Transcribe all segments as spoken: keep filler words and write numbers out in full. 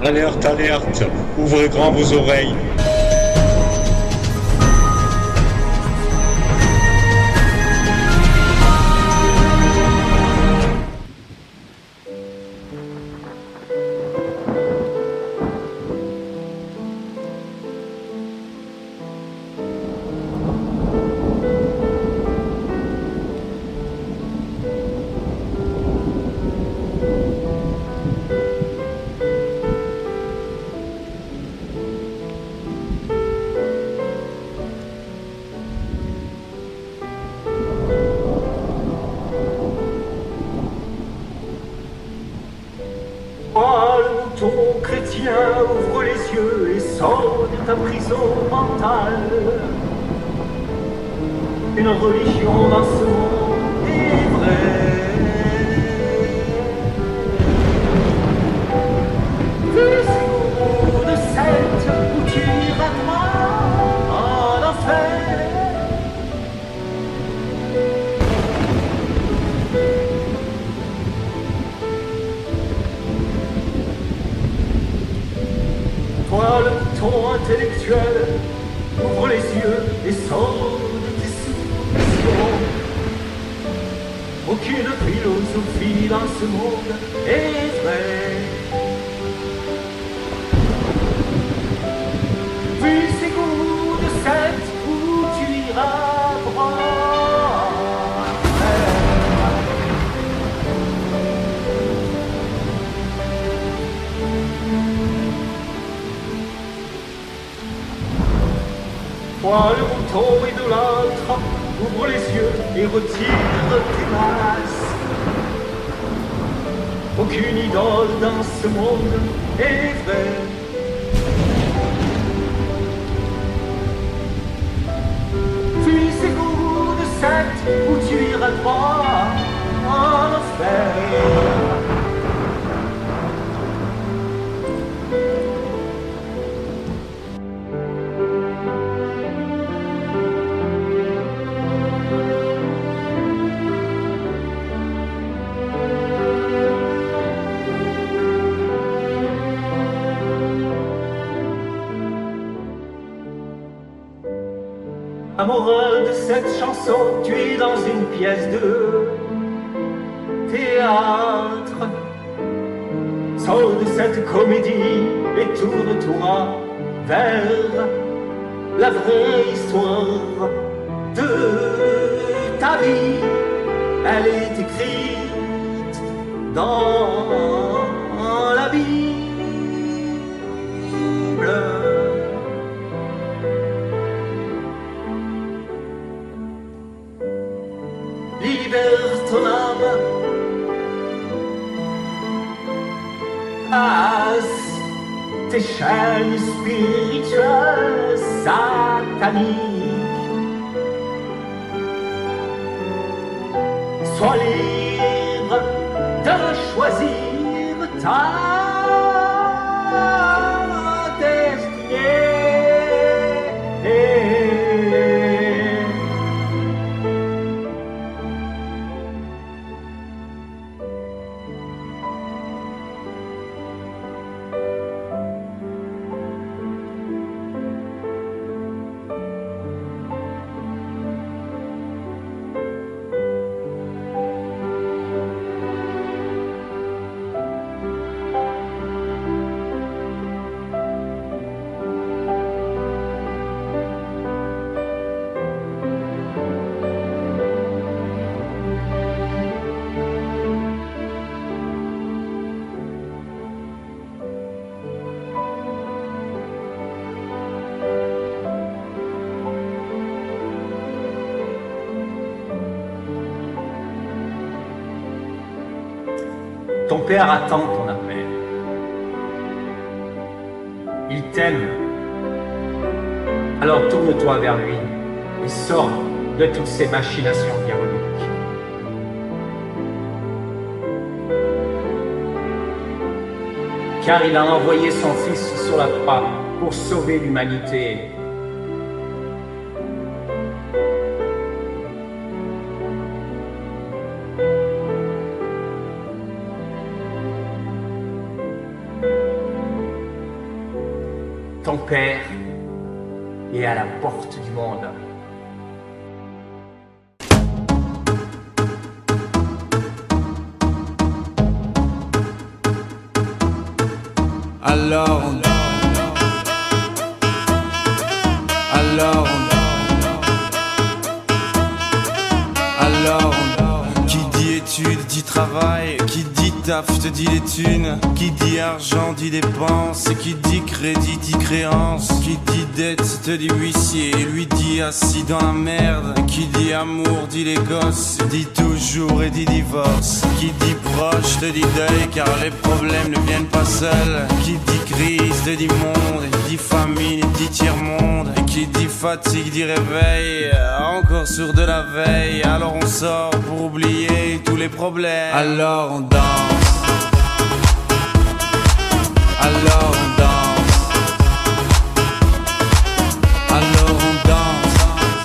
Alerte, alerte, ouvrez grand vos oreilles. Toi, le mouton chrétien, ouvre les yeux et sors de ta prison mentale. Une religion dans ce monde est vraie. Fais ces goûts de secte où tu iras droit en enfer. Toi, le mouton intellectuel, ouvre les yeux et sors de tes soumissions. Aucune philosophie dans ce monde est vraie. Puis ces goûts de secte où tu iras droit. Toi, le mouton idolâtre, ouvre les yeux et retire tes masques. Aucune idole dans ce monde est vraie. Puis ces goûts de secte où tu iras droit en enfer. La morale de cette chanson, tu es dans une pièce de théâtre. Sors de cette comédie et tourne-toi vers la vraie histoire de ta vie. Elle est écrite dans la Bible. Libère ton âme, passe tes chaînes spirituelles sataniques. Sois libre de choisir ta destinée. Ton père attend ton appel. Il t'aime. Alors tourne-toi vers lui et sors de toutes ces machinations diaboliques. Car il a envoyé son Fils sur la croix pour sauver l'humanité. ton père est à la porte du monde. Alors, alors, alors, qui dit études dit travail, qui dit taf te dit les thunes, qui dit argent dit dépenses, qui dit crédit dit créance, qui dit dette te dit huissier, lui dit assis dans la merde, qui dit amour dit les gosses, dit toujours et dit divorce, qui dit proche te dit deuil car les problèmes ne viennent pas seuls, qui dit crise te dit monde, dit famine dit tiers-monde, et qui dit fatigue dit réveil, encore sur de la veille, alors on sort pour oublier tous les problèmes, alors on danse. Alors on danse, alors on danse,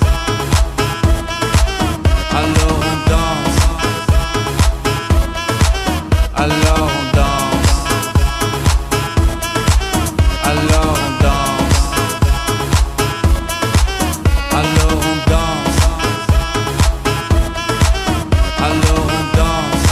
alors on danse, alors on danse, alors on danse, alors on danse, alors on danse,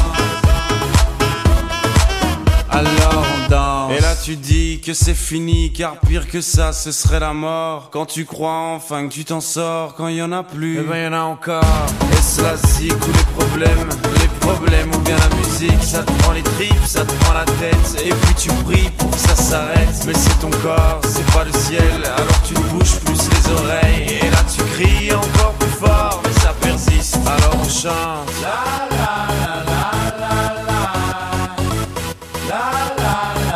alors on danse. Et là tu dis que c'est fini, car pire que ça ce serait la mort. Quand tu crois enfin que tu t'en sors, quand il y en a plus, eh ben y en a encore. Est-ce la zik ou les problèmes, les problèmes ou bien la musique, ça te prend les tripes, ça te prend la tête, et puis tu pries pour que ça s'arrête. Mais c'est ton corps, c'est pas le ciel, alors tu te bouges plus les oreilles, et là tu cries encore plus fort, mais ça persiste, alors on chante. La la la la la la, la la.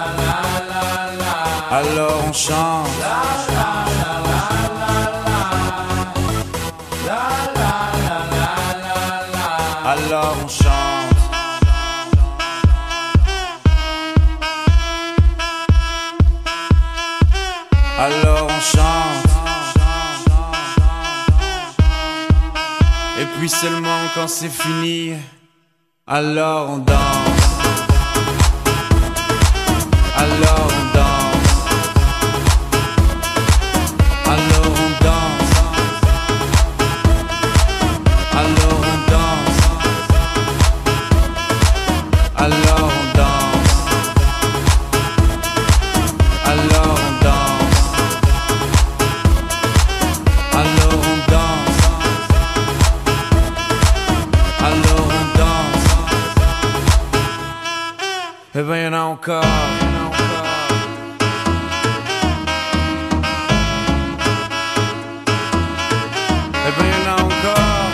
Alors on chante. La la la la la, la la la la la. Alors on chante. Alors on chante. Et puis seulement quand c'est fini, alors on danse. Alors on danse. Alors on danse, alors on danse, alors on danse, alors on danse, alors on danse, alors on danse. Eh ben y'en a encore. Eh ben y'en a encore.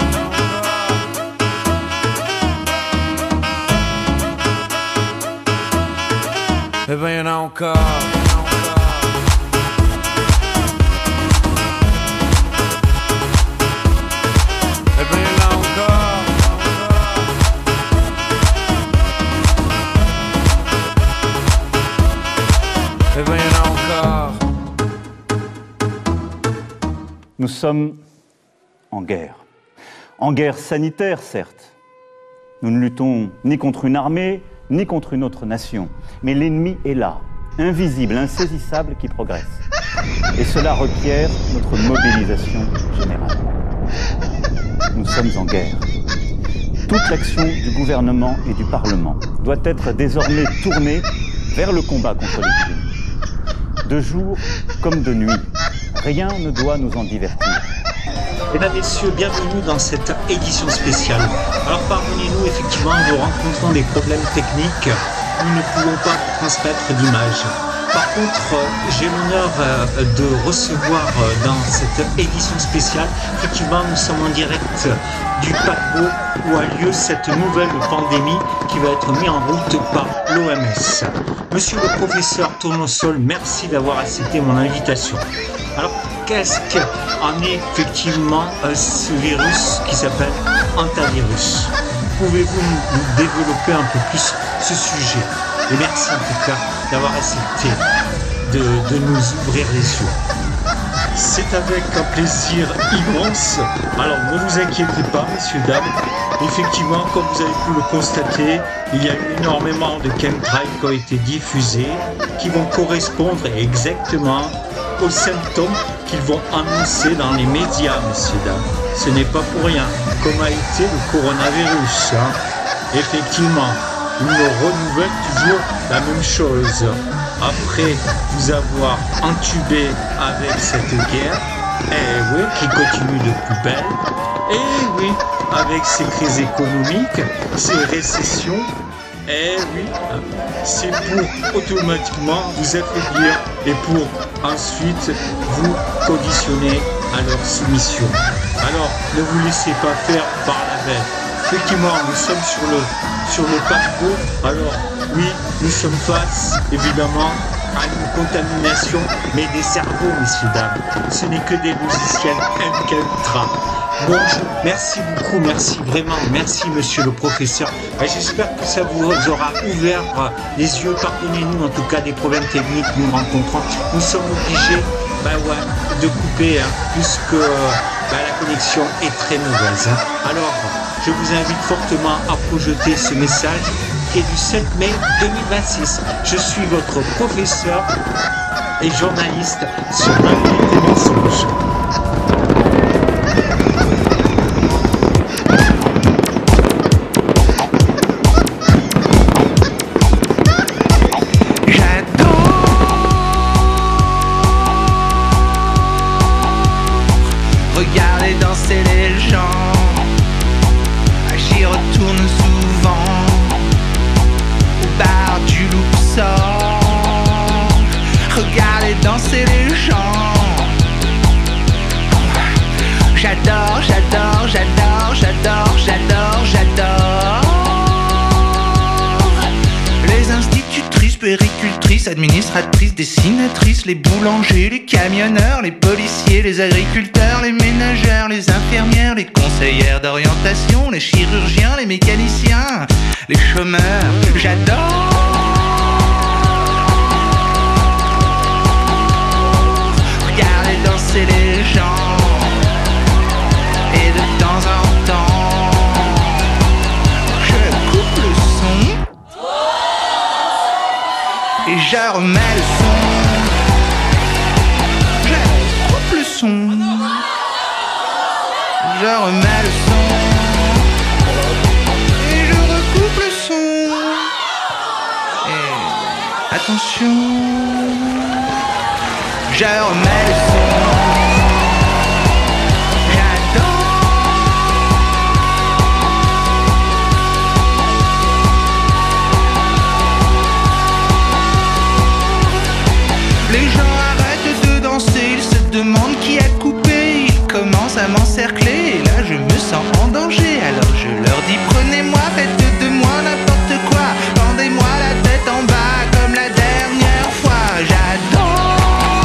Eh ben y'en a encore. Eh ben y'en a encore. Eh ben y'en a encore. Nous sommes en guerre. En guerre sanitaire, certes. Nous ne luttons ni contre une armée, ni contre une autre nation. Mais l'ennemi est là, invisible, insaisissable, qui progresse. Et cela requiert notre mobilisation générale. Nous sommes en guerre. Toute l'action du gouvernement et du Parlement doit être désormais tournée vers le combat contre l'épidémie. De jour comme de nuit, rien ne doit nous en divertir. Mesdames, Messieurs, bienvenue dans cette édition spéciale. Alors pardonnez-nous, effectivement, nous rencontrons des problèmes techniques. Nous ne pouvons pas transmettre d'image. Par contre, j'ai l'honneur de recevoir dans cette édition spéciale, effectivement, nous sommes en direct du paquebot où a lieu cette nouvelle pandémie qui va être mise en route par l'O M S. Monsieur le professeur Tournesol, merci d'avoir accepté mon invitation. Alors, qu'est-ce qu'en est effectivement ce virus qui s'appelle hantavirus? Pouvez-vous nous développer un peu plus ce sujet? Et merci en tout cas d'avoir accepté de, de nous ouvrir les yeux. C'est avec un plaisir immense. Alors ne vous inquiétez pas, messieurs, dames. Effectivement, comme vous avez pu le constater, il y a eu énormément de chemtrails qui ont été diffusés, qui vont correspondre exactement aux symptômes qu'ils vont annoncer dans les médias, messieurs, dames. Ce n'est pas pour rien, comme a été le coronavirus. Hein. Effectivement, ils nous renouvellent toujours la même chose. Après vous avoir entubé avec cette guerre, eh oui, qui continue de plus belle, eh oui, avec ces crises économiques, ces récessions, eh oui, c'est pour automatiquement vous affaiblir et pour ensuite vous conditionner à leur soumission. Alors, ne vous laissez pas faire par la bête. Effectivement, nous sommes sur le, sur le paquebot. Alors, oui, nous sommes face, évidemment, à une contamination, mais des cerveaux, messieurs, dames. Ce n'est que des logiciels M K Ultra. Bon, merci beaucoup, merci vraiment, merci monsieur le professeur. J'espère que ça vous aura ouvert les yeux. Pardonnez-nous en tout cas des problèmes techniques que nous rencontrons. Nous sommes obligés bah ouais, de couper hein, puisque bah, la connexion est très mauvaise. Hein. Alors, je vous invite fortement à projeter ce message qui est du sept mai deux mille vingt-six. Je suis votre professeur et journaliste sur La Vérité des Mensonges. Regardez danser les gens, j'y retourne souvent au bar du Luxor. Regardez danser les gens, j'adore, j'adore, j'adore, j'adore, j'adore, j'adore. Les institutrices, puéricultrices, administratrices, dessinatrices, les boulangers, les camionneurs, les policiers, les agriculteurs, les ménagères, les infirmières, les conseillères d'orientation, les chirurgiens, les mécaniciens, les chômeurs, j'adore. Regardez danser les gens, et de temps en temps, je coupe le son. Et je remets le son. Je coupe le son. Je remets le son. Et je recoupe le son. Et attention. Je remets le son. Les gens arrêtent de danser, ils se demandent qui a coupé, ils commencent à m'encercler, et là je me sens en danger, alors je leur dis prenez-moi, faites de moi n'importe quoi, pendez-moi la tête en bas comme la dernière fois, j'adore.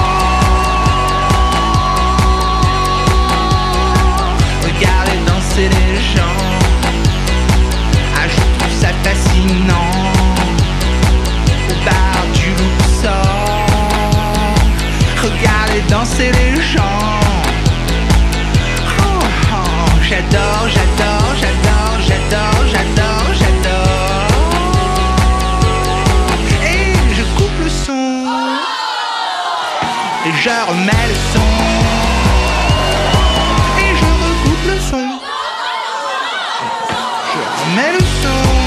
Regardez danser les gens, ah je trouve ça fascinant, au bar du Luxor. Regardez danser les gens. Oh, oh, j'adore, j'adore, j'adore, j'adore, j'adore, j'adore. Et je coupe le son. Et je remets le son. Et je recoupe le son. Je remets le son.